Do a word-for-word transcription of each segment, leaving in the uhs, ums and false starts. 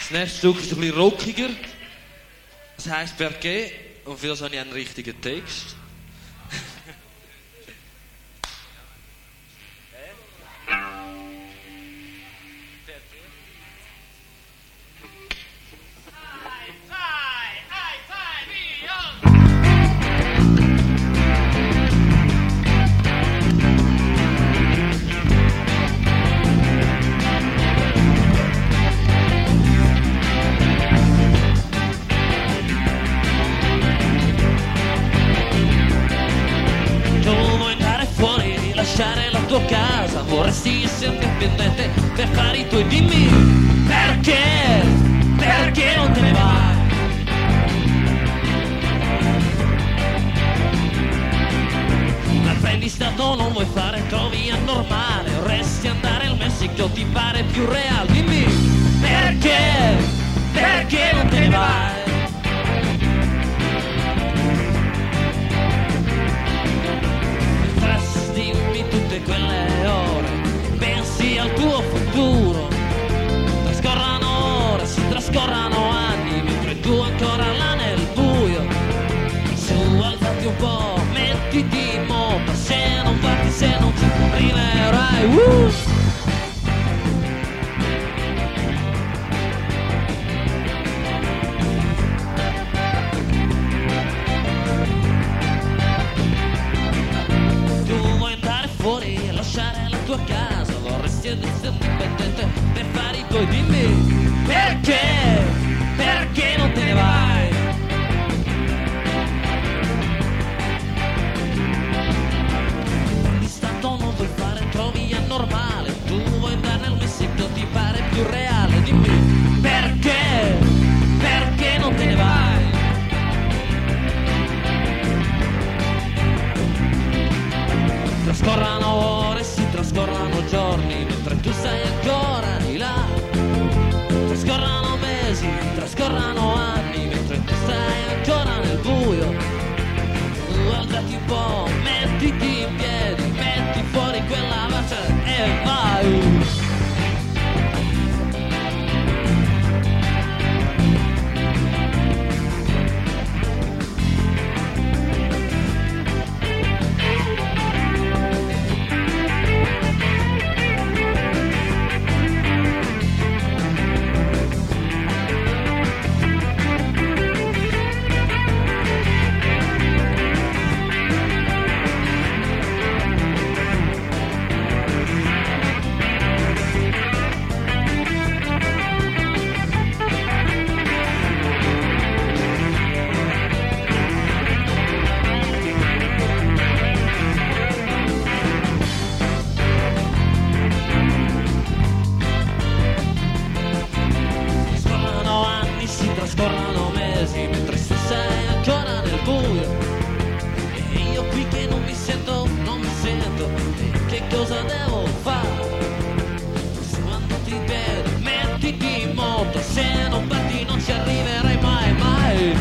Das nächste Stück ist ein bisschen rockiger. Das heisst Perché. Und für das habe ich einen richtigen Text. Lasciare la tua casa, vorresti essere indipendente per fare i tuoi, dimmi perché, perché non te ne vai? L'apprendistato non vuoi fare, trovi anormale, vorresti andare al Messico, ti pare più reale, dimmi perché, perché non te ne vai? Quelle ore, pensi al tuo futuro, trascorrano ore, si trascorrano anni, mentre tu ancora là nel buio. Su, alzati un po', mettiti in moto, se non parti, se non ci arriverai. Uh! Tua casa, vorresti essere indipendente per fare i tuoi, dimmi perché, perché non te ne vai? Di stato non vuoi fare, trovi anormale, tu vuoi andare al Messico, ti pare più reale, dimmi perché, perché non te ne vai? Trascorrano ore, trascorrono giorni mentre tu sei ancora di là, trascorrono mesi, trascorrono anni mentre tu stai ancora nel buio. Tu alzati un po', mettiti in piedi, metti fuori quella voce e vai. Trascorrono mesi mentre tu sei ancora nel buio, e io qui che non mi sento, non mi sento, e che cosa devo fare? Se andati in piedi, mettiti in moto, se non parti non ci arriverai mai, mai.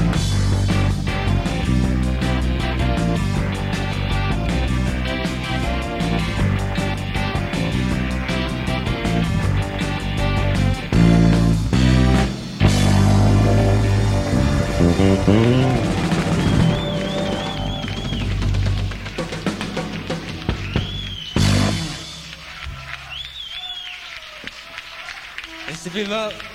Merci vielmals.